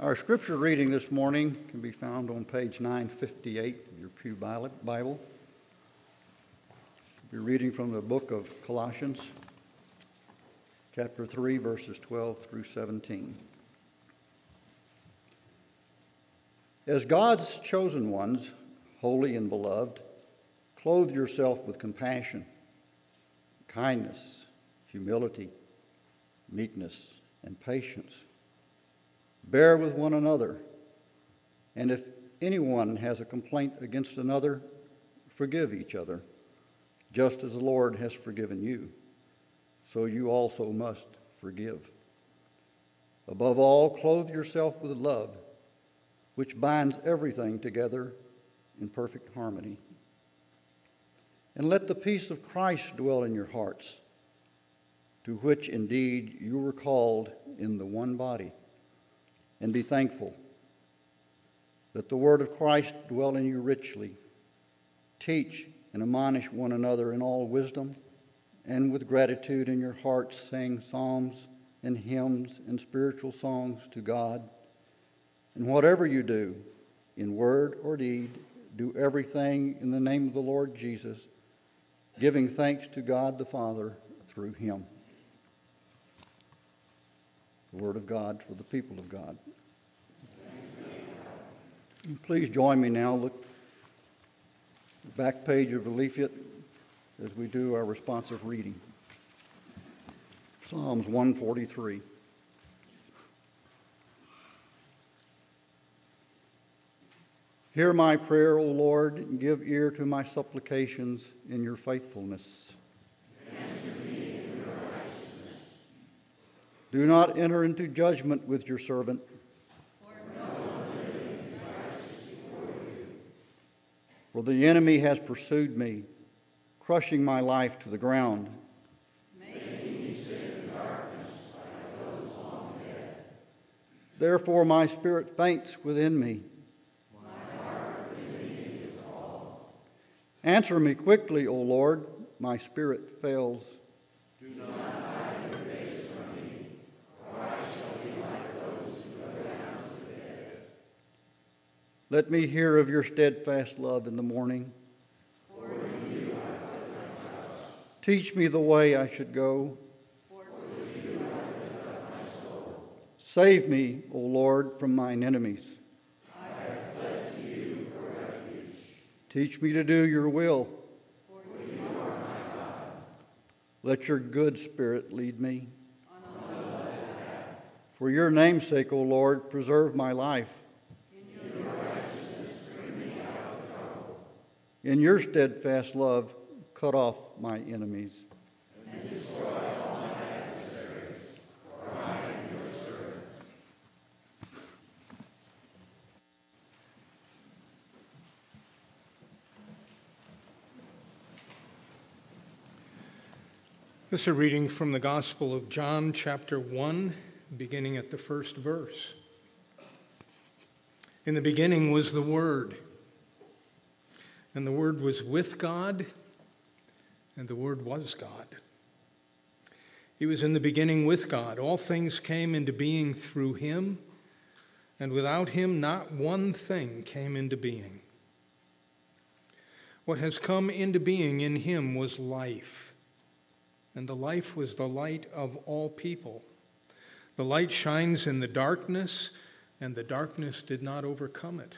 Our scripture reading this morning can be found on page 958 of your Pew Bible. We'll be reading from the book of Colossians, chapter 3, verses 12 through 17. As God's chosen ones, holy and beloved, clothe yourself with compassion, kindness, humility, meekness, and patience. Bear with one another, and if anyone has a complaint against another, forgive each other, just as the Lord has forgiven you, so you also must forgive. Above all, clothe yourself with love, which binds everything together in perfect harmony. And let the peace of Christ dwell in your hearts, to which indeed you were called in the one body. And be thankful. Let the word of Christ dwell in you richly. Teach and admonish one another in all wisdom, and with gratitude in your hearts sing psalms and hymns and spiritual songs to God. And whatever you do, in word or deed, do everything in the name of the Lord Jesus, giving thanks to God the Father through him. The word of God for the people of God. Please join me now. Look at the back page of the leaflet as we do our responsive reading. Psalms 143. Hear my prayer, O Lord, and give ear to my supplications in your faithfulness. Answer me in your righteousness. Do not enter into judgment with your servant. For no one living is righteous before you. For the enemy has pursued me, crushing my life to the ground. Making me sit in darkness like those long dead. Therefore my spirit faints within me. Answer me quickly, O Lord, my spirit fails. Do not hide your face from me, or I shall be like those who go down to the dead. Let me hear of your steadfast love in the morning. For in you I put my trust. Teach me the way I should go. For to you I lift up my soul. Save me, O Lord, from mine enemies. I have fled to you for refuge. Teach me to do your will. For you are my God. Let your good spirit lead me. On a level path. For your name's sake, O Lord, preserve my life. In your righteousness bring me out of trouble. In your steadfast love, cut off my enemies. And destroy all my adversaries, for I am your servant. This is a reading from the Gospel of John, chapter 1, beginning at the first verse. In the beginning was the Word, and the Word was with God, and the Word was God. He was in the beginning with God. All things came into being through him, and without him not one thing came into being. What has come into being in him was life. And the life was the light of all people. The light shines in the darkness, and the darkness did not overcome it.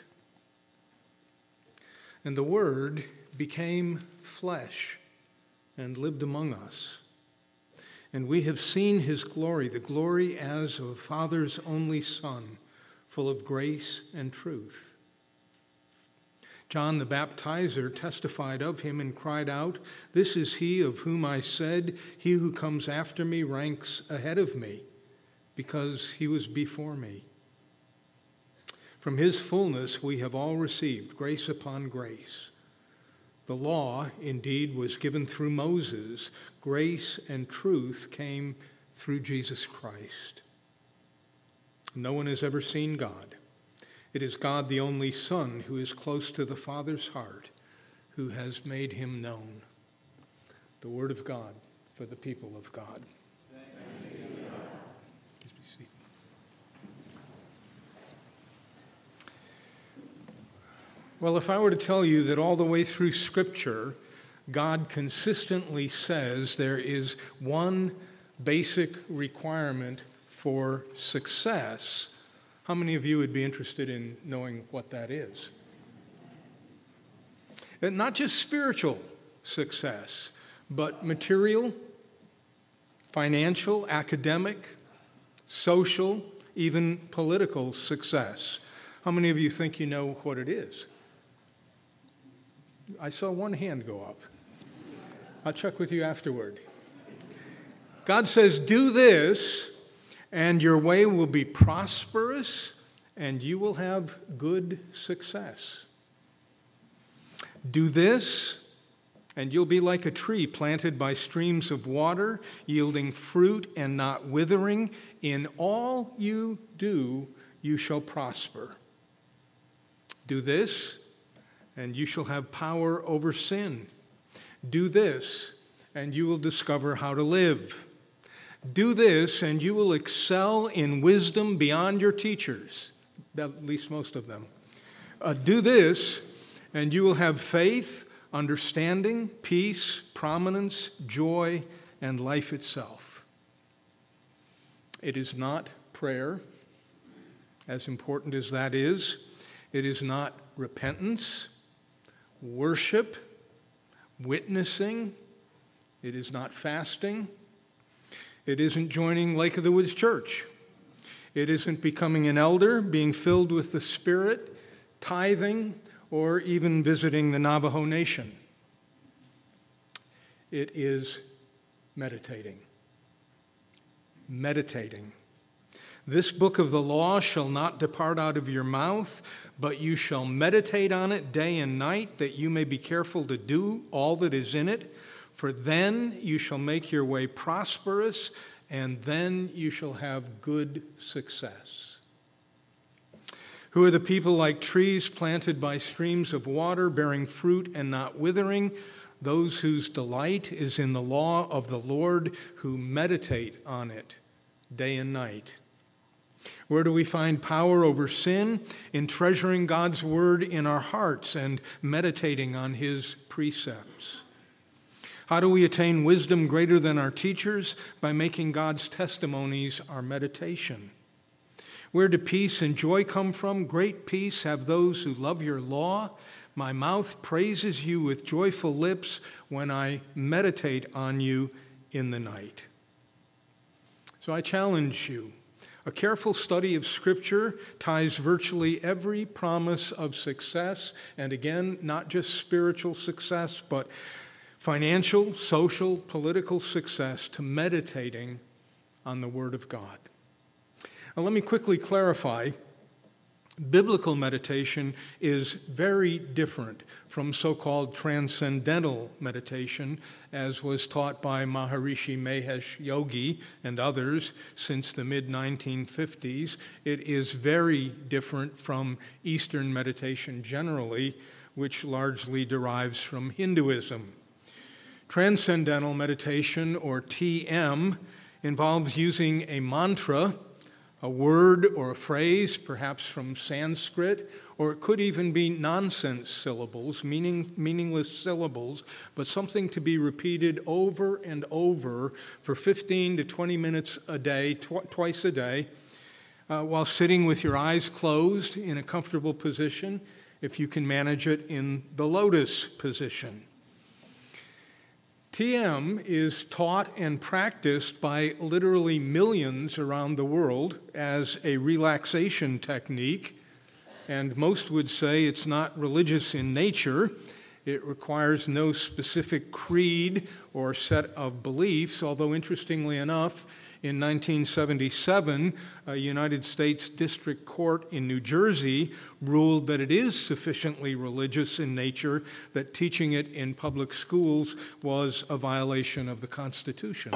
And the Word became flesh and lived among us. And we have seen his glory, the glory as of a Father's only Son, full of grace and truth. John the Baptizer testified of him and cried out, "This is he of whom I said, 'He who comes after me ranks ahead of me, because he was before me.' From his fullness we have all received grace upon grace. The law, indeed, was given through Moses. Grace and truth came through Jesus Christ. No one has ever seen God. It is God, the only Son, who is close to the Father's heart, who has made him known." The word of God for the people of God. Thanks be to God. Please be seated. Well, if I were to tell you that all the way through Scripture, God consistently says there is one basic requirement for success, how many of you would be interested in knowing what that is? And not just spiritual success, but material, financial, academic, social, even political success. How many of you think you know what it is? I saw one hand go up. I'll check with you afterward. God says, do this, and your way will be prosperous, and you will have good success. Do this, and you'll be like a tree planted by streams of water, yielding fruit and not withering. In all you do, you shall prosper. Do this, and you shall have power over sin. Do this, and you will discover how to live. Do this, and you will excel in wisdom beyond your teachers, at least most of them. Do this, and you will have faith, understanding, peace, prominence, joy, and life itself. It is not prayer, as important as that is. It is not repentance, worship, witnessing. It is not fasting. It isn't joining Lake of the Woods Church. It isn't becoming an elder, being filled with the Spirit, tithing, or even visiting the Navajo Nation. It is meditating. Meditating. This book of the law shall not depart out of your mouth, but you shall meditate on it day and night, that you may be careful to do all that is in it. For then you shall make your way prosperous, and then you shall have good success. Who are the people like trees planted by streams of water, bearing fruit and not withering? Those whose delight is in the law of the Lord, who meditate on it day and night. Where do we find power over sin? In treasuring God's word in our hearts and meditating on his precepts. How do we attain wisdom greater than our teachers? By making God's testimonies our meditation. Where do peace and joy come from? Great peace have those who love your law. My mouth praises you with joyful lips when I meditate on you in the night. So I challenge you. A careful study of Scripture ties virtually every promise of success, and again, not just spiritual success, but financial, social, political success, to meditating on the Word of God. Now, let me quickly clarify. Biblical meditation is very different from so-called transcendental meditation, as was taught by Maharishi Mahesh Yogi and others since the mid-1950s. It is very different from Eastern meditation generally, which largely derives from Hinduism. Transcendental meditation, or TM, involves using a mantra, a word or a phrase, perhaps from Sanskrit, or it could even be nonsense syllables, meaningless syllables, but something to be repeated over and over for 15 to 20 minutes a day, twice a day, while sitting with your eyes closed in a comfortable position, if you can manage it in the lotus position. TM is taught and practiced by literally millions around the world as a relaxation technique, and most would say it's not religious in nature. It requires no specific creed or set of beliefs, although interestingly enough, in 1977, a United States District Court in New Jersey ruled that it is sufficiently religious in nature that teaching it in public schools was a violation of the Constitution.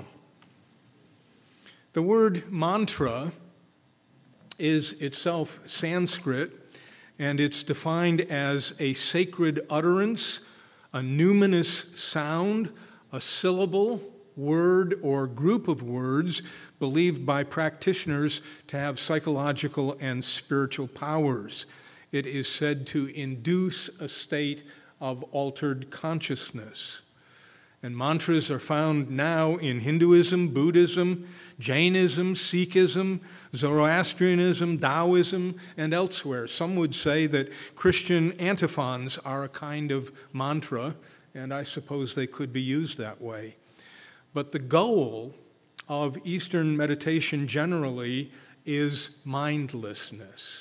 The word mantra is itself Sanskrit, and it's defined as a sacred utterance, a numinous sound, a syllable, word, or group of words believed by practitioners to have psychological and spiritual powers. It is said to induce a state of altered consciousness. And mantras are found now in Hinduism, Buddhism, Jainism, Sikhism, Zoroastrianism, Taoism, and elsewhere. Some would say that Christian antiphons are a kind of mantra, and I suppose they could be used that way. But the goal of Eastern meditation generally is mindlessness.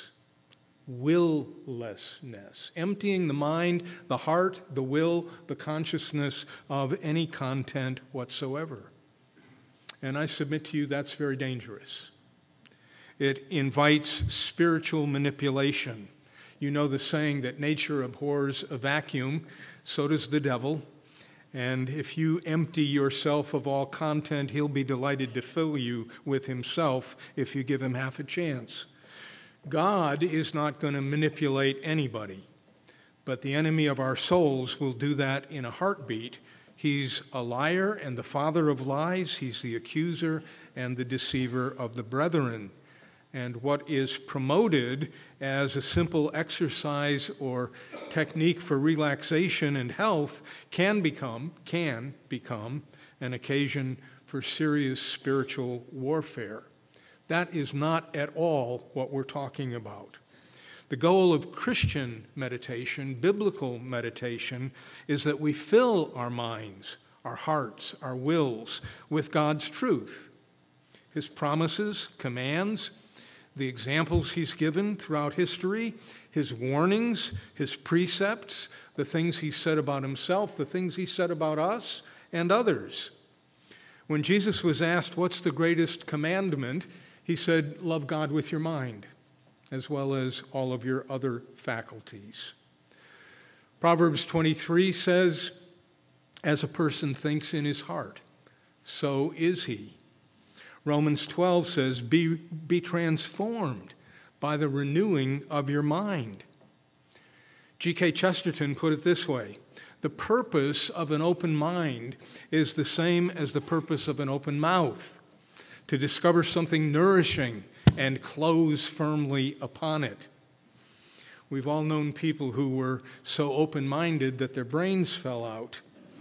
Willlessness, emptying the mind, the heart, the will, the consciousness of any content whatsoever. And I submit to you that's very dangerous. It invites spiritual manipulation. You know the saying that nature abhors a vacuum, so does the devil. And if you empty yourself of all content, he'll be delighted to fill you with himself if you give him half a chance. God is not going to manipulate anybody, but the enemy of our souls will do that in a heartbeat. He's a liar and the father of lies. He's the accuser and the deceiver of the brethren. And what is promoted as a simple exercise or technique for relaxation and health can become an occasion for serious spiritual warfare. That is not at all what we're talking about. The goal of Christian meditation, biblical meditation, is that we fill our minds, our hearts, our wills with God's truth, his promises, commands, the examples he's given throughout history, his warnings, his precepts, the things he said about himself, the things he said about us and others. When Jesus was asked, what's the greatest commandment? He said, love God with your mind, as well as all of your other faculties. Proverbs 23 says, as a person thinks in his heart, so is he. Romans 12 says, be transformed by the renewing of your mind. G.K. Chesterton put it this way, the purpose of an open mind is the same as the purpose of an open mouth, to discover something nourishing and close firmly upon it. We've all known people who were so open-minded that their brains fell out.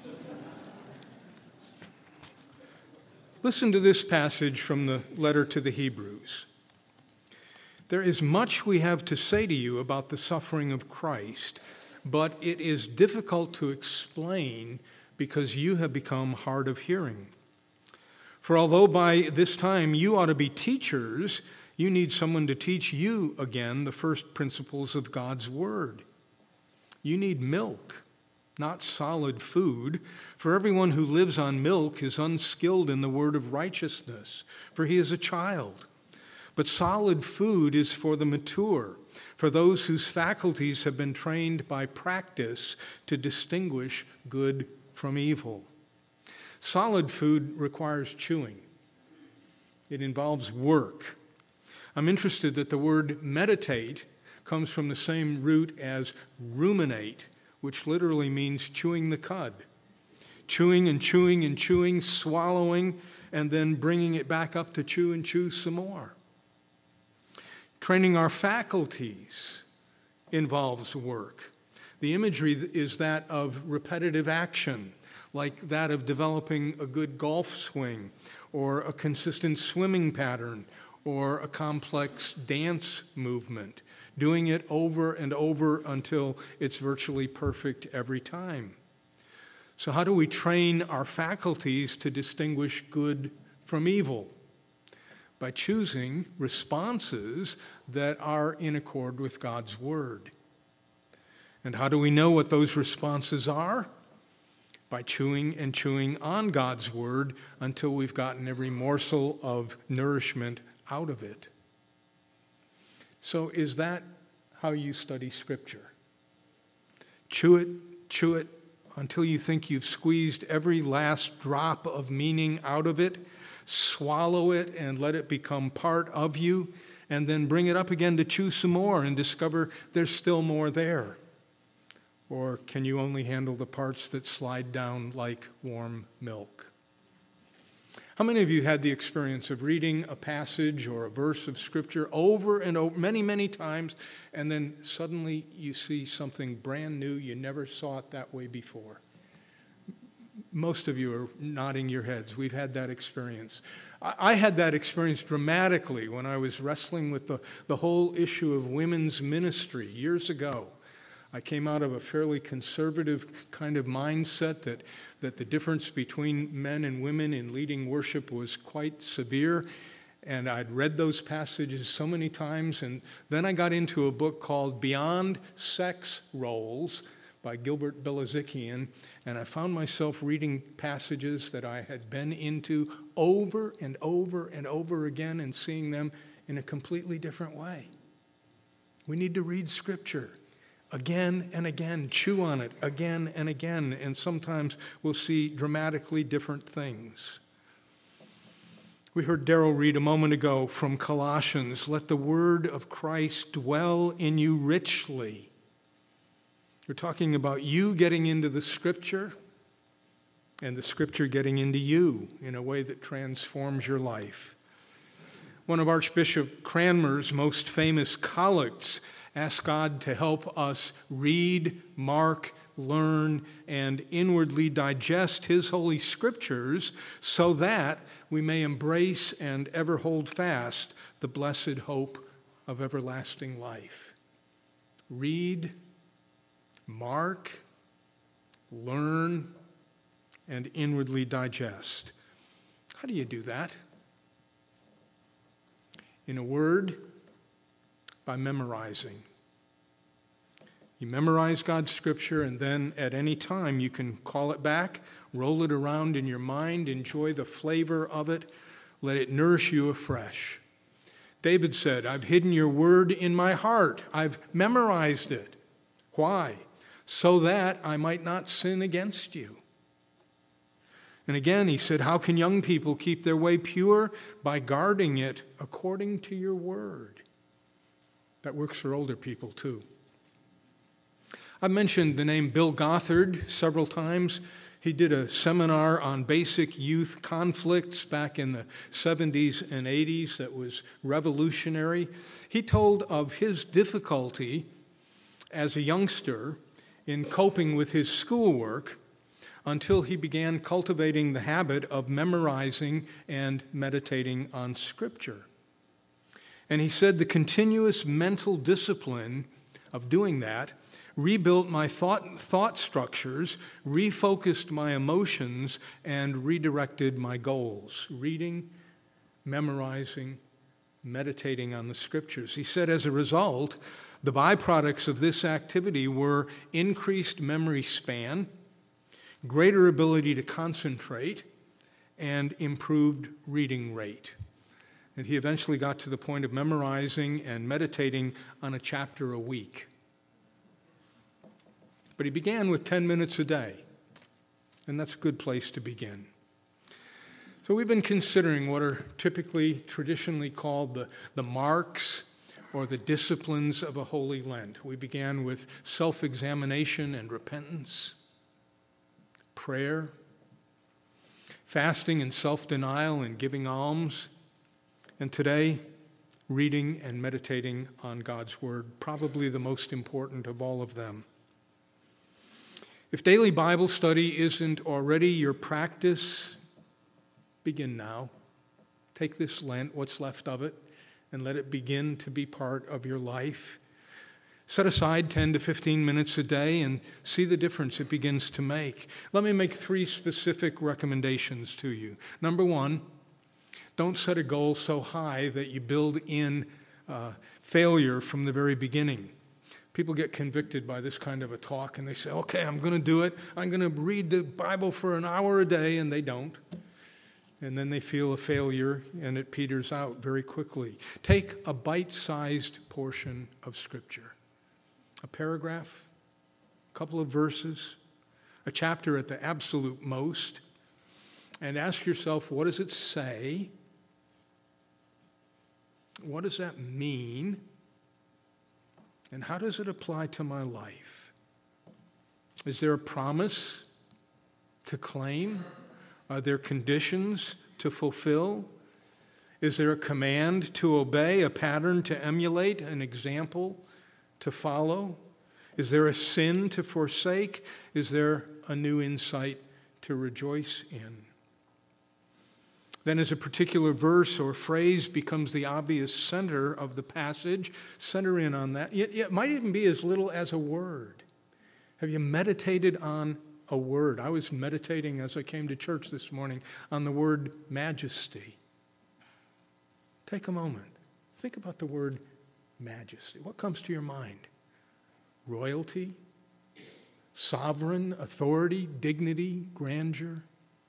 Listen to this passage from the letter to the Hebrews. There is much we have to say to you about the suffering of Christ, but it is difficult to explain because you have become hard of hearing. For although by this time you ought to be teachers, you need someone to teach you again the first principles of God's Word. You need milk, not solid food, for everyone who lives on milk is unskilled in the word of righteousness, for he is a child. But solid food is for the mature, for those whose faculties have been trained by practice to distinguish good from evil. Solid food requires chewing. It involves work. I'm interested that the word meditate comes from the same root as ruminate, which literally means chewing the cud. Chewing and chewing and chewing, swallowing, and then bringing it back up to chew and chew some more. Training our faculties involves work. The imagery is that of repetitive action, like that of developing a good golf swing or a consistent swimming pattern or a complex dance movement, doing it over and over until it's virtually perfect every time. So how do we train our faculties to distinguish good from evil? By choosing responses that are in accord with God's Word. And how do we know what those responses are? By chewing and chewing on God's Word until we've gotten every morsel of nourishment out of it. So is that how you study Scripture? Chew it until you think you've squeezed every last drop of meaning out of it, swallow it and let it become part of you, and then bring it up again to chew some more and discover there's still more there. Or can you only handle the parts that slide down like warm milk? How many of you had the experience of reading a passage or a verse of Scripture over and over, many, many times, and then suddenly you see something brand new, you never saw it that way before? Most of you are nodding your heads. We've had that experience. I had that experience dramatically when I was wrestling with the whole issue of women's ministry years ago. I came out of a fairly conservative kind of mindset that the difference between men and women in leading worship was quite severe. And I'd read those passages so many times. And then I got into a book called Beyond Sex Roles by Gilbert Bilezikian. And I found myself reading passages that I had been into over and over and over again and seeing them in a completely different way. We need to read Scripture again and again, chew on it again and again, and sometimes we'll see dramatically different things. We heard Darrell read a moment ago from Colossians, "Let the word of Christ dwell in you richly." We're talking about you getting into the Scripture and the Scripture getting into you in a way that transforms your life. One of Archbishop Cranmer's most famous collects asked God to help us read, mark, learn, and inwardly digest His Holy Scriptures so that we may embrace and ever hold fast the blessed hope of everlasting life. Read, mark, learn, and inwardly digest. How do you do that? In a word, by memorizing. You memorize God's Scripture, and then at any time you can call it back, roll it around in your mind, enjoy the flavor of it, let it nourish you afresh. David said, "I've hidden your word in my heart. I've memorized it." Why? So that I might not sin against you. And again, he said, "How can young people keep their way pure? By guarding it according to your word." That works for older people too. I've mentioned the name Bill Gothard several times. He did a seminar on basic youth conflicts back in the 70s and 80s that was revolutionary. He told of his difficulty as a youngster in coping with his schoolwork until he began cultivating the habit of memorizing and meditating on Scripture. And he said the continuous mental discipline of doing that rebuilt my thought structures, refocused my emotions, and redirected my goals. Reading, memorizing, meditating on the Scriptures. He said as a result, the byproducts of this activity were increased memory span, greater ability to concentrate, and improved reading rate. And he eventually got to the point of memorizing and meditating on a chapter a week. But he began with 10 minutes a day, and that's a good place to begin. So we've been considering what are typically, traditionally called the marks or the disciplines of a Holy Lent. We began with self-examination and repentance, prayer, fasting and self-denial and giving alms, and today, reading and meditating on God's Word, probably the most important of all of them. If daily Bible study isn't already your practice, begin now. Take this Lent, what's left of it, and let it begin to be part of your life. Set aside 10 to 15 minutes a day and see the difference it begins to make. Let me make 3 specific recommendations to you. Number 1, don't set a goal so high that you build in failure from the very beginning. People get convicted by this kind of a talk, and they say, okay, I'm going to do it. I'm going to read the Bible for an hour a day, and they don't. And then they feel a failure, and it peters out very quickly. Take a bite-sized portion of Scripture. A paragraph, a couple of verses, a chapter at the absolute most, and ask yourself, what does it say? What does that mean? And how does it apply to my life? Is there a promise to claim? Are there conditions to fulfill? Is there a command to obey, a pattern to emulate, an example to follow? Is there a sin to forsake? Is there a new insight to rejoice in? Then, as a particular verse or phrase becomes the obvious center of the passage, center in on that. It might even be as little as a word. Have you meditated on a word? I was meditating as I came to church this morning on the word majesty. Take a moment. Think about the word majesty. What comes to your mind? Royalty, sovereign, authority, dignity, grandeur,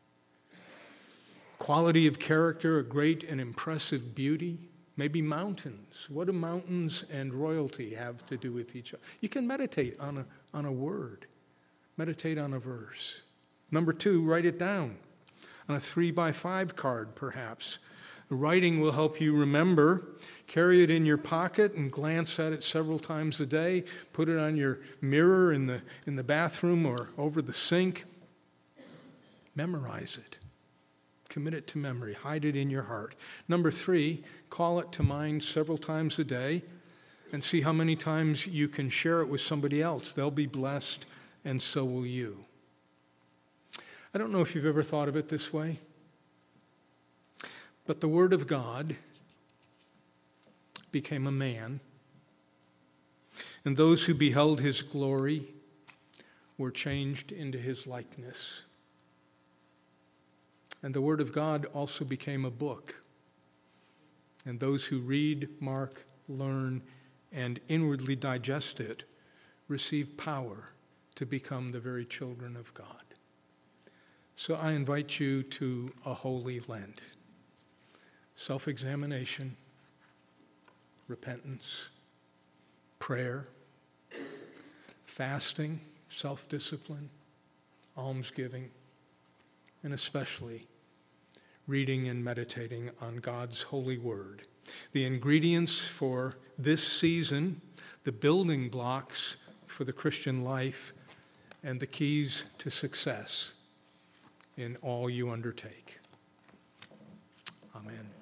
quality of character, a great and impressive beauty, maybe mountains. What do mountains and royalty have to do with each other? You can meditate on a word, meditate on a verse. Number 2, write it down on a 3x5 card, perhaps. The writing will help you remember. Carry it in your pocket and glance at it several times a day. Put it on your mirror in the bathroom or over the sink. Memorize it. Commit it to memory. Hide it in your heart. Number 3, call it to mind several times a day and see how many times you can share it with somebody else. They'll be blessed, and so will you. I don't know if you've ever thought of it this way, but the Word of God became a man, and those who beheld his glory were changed into his likeness. And the Word of God also became a book, and those who read, mark, learn, and inwardly digest it receive power to become the very children of God. So I invite you to a holy Lent. Self-examination, repentance, prayer, fasting, self-discipline, almsgiving, and especially reading and meditating on God's holy word. The ingredients for this season, the building blocks for the Christian life, and the keys to success in all you undertake. Amen.